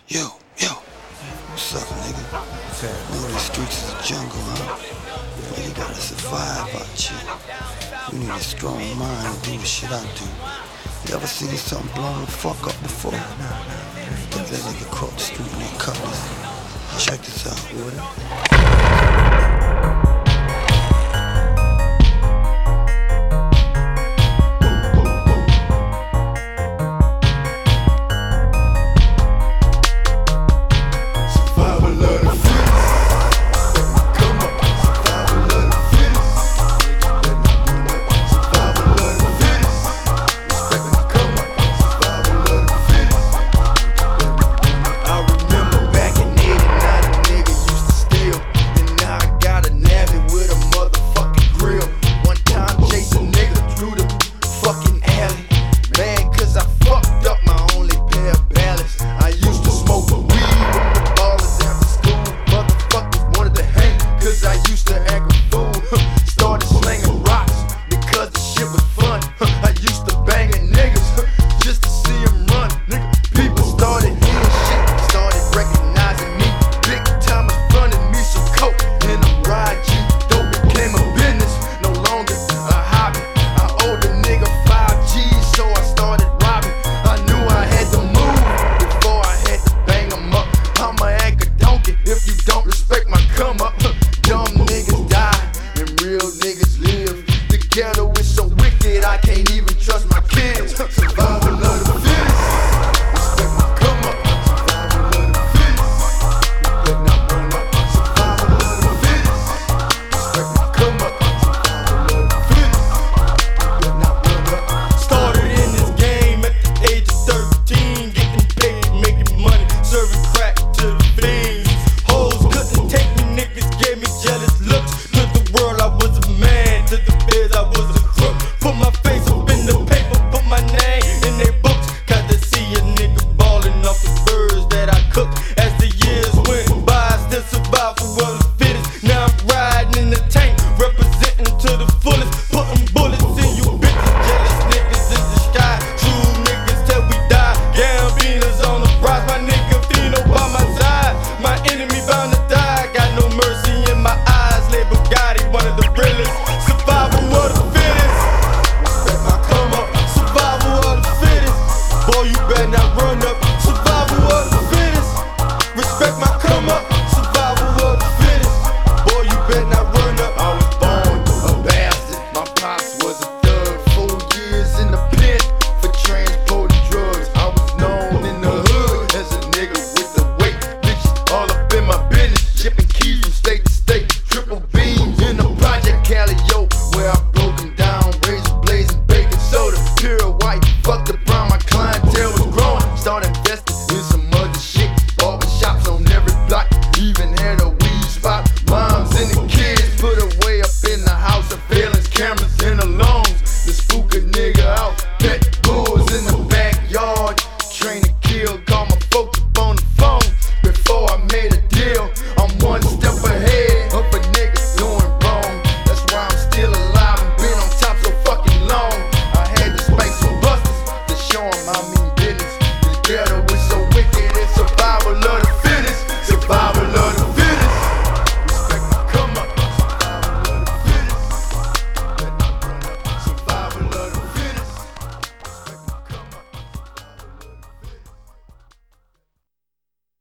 Yo, yo, what's up, nigga? Know these streets is a jungle, huh? You gotta survive out here. You need a strong mind to do the shit I do. You ever seen something blown the fuck up before? That nigga cross the street and they cut us. Check this out, would it?